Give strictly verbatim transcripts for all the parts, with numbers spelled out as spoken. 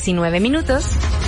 diecinueve minutos.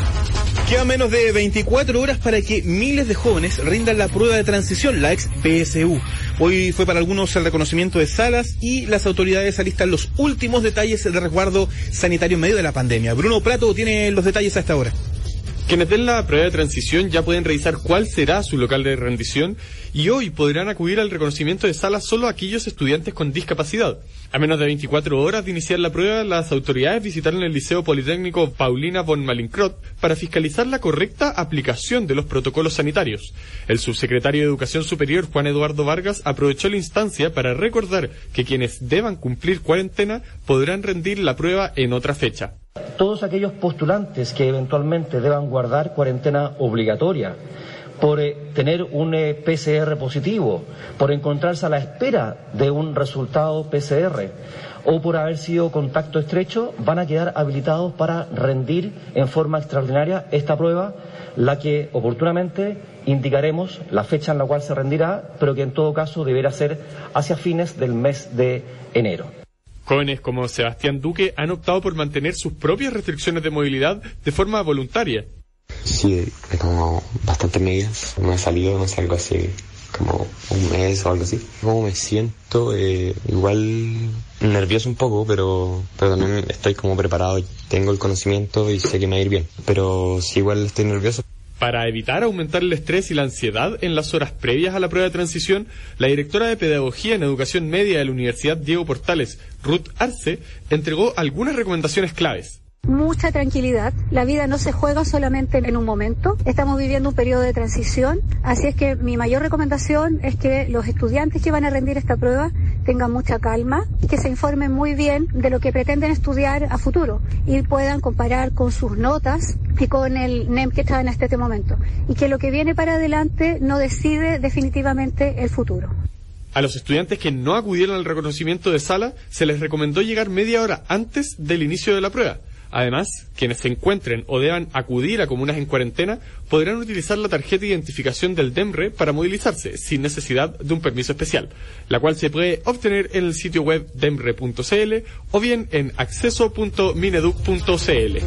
Quedan menos de veinticuatro horas para que miles de jóvenes rindan la prueba de transición, la ex P S U. Hoy fue para algunos el reconocimiento de salas y las autoridades alistan los últimos detalles de resguardo sanitario en medio de la pandemia. Bruno Prato tiene los detalles a esta hora. Quienes den la prueba de transición ya pueden revisar cuál será su local de rendición y hoy podrán acudir al reconocimiento de salas solo aquellos estudiantes con discapacidad. A menos de veinticuatro horas de iniciar la prueba, las autoridades visitaron el Liceo Politécnico Paulina von Mallinckrodt para fiscalizar la correcta aplicación de los protocolos sanitarios. El subsecretario de Educación Superior, Juan Eduardo Vargas, aprovechó la instancia para recordar que quienes deban cumplir cuarentena podrán rendir la prueba en otra fecha. Todos aquellos postulantes que eventualmente deban guardar cuarentena obligatoria por eh, tener un eh, P C R positivo, por encontrarse a la espera de un resultado P C R o por haber sido contacto estrecho, van a quedar habilitados para rendir en forma extraordinaria esta prueba, la que oportunamente indicaremos la fecha en la cual se rendirá, pero que en todo caso deberá ser hacia fines del mes de enero. Jóvenes como Sebastián Duque han optado por mantener sus propias restricciones de movilidad de forma voluntaria. Sí, he tomado bastantes medidas. No he salido, no salgo hace como un mes o algo así. ¿Cómo me siento? Eh, igual nervioso un poco, pero, pero también estoy como preparado. Tengo el conocimiento y sé que me va a ir bien. Pero sí, igual estoy nervioso. Para evitar aumentar el estrés y la ansiedad en las horas previas a la prueba de transición, la directora de Pedagogía en Educación Media de la Universidad Diego Portales, Ruth Arce, entregó algunas recomendaciones claves. Mucha tranquilidad, la vida no se juega solamente en un momento, estamos viviendo un periodo de transición, así es que mi mayor recomendación es que los estudiantes que van a rendir esta prueba tengan mucha calma, que se informen muy bien de lo que pretenden estudiar a futuro y puedan comparar con sus notas y con el N E M que está en este momento, y que lo que viene para adelante no decide definitivamente el futuro. A los estudiantes que no acudieron al reconocimiento de sala se les recomendó llegar media hora antes del inicio de la prueba. Además, quienes se encuentren o deban acudir a comunas en cuarentena podrán utilizar la tarjeta de identificación del DEMRE para movilizarse sin necesidad de un permiso especial, la cual se puede obtener en el sitio web demre punto c l o bien en acceso punto mineduc punto c l.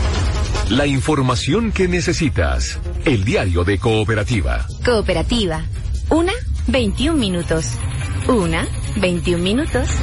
La información que necesitas. El diario de Cooperativa. Cooperativa. Una, veintiún minutos. Una, veintiún minutos.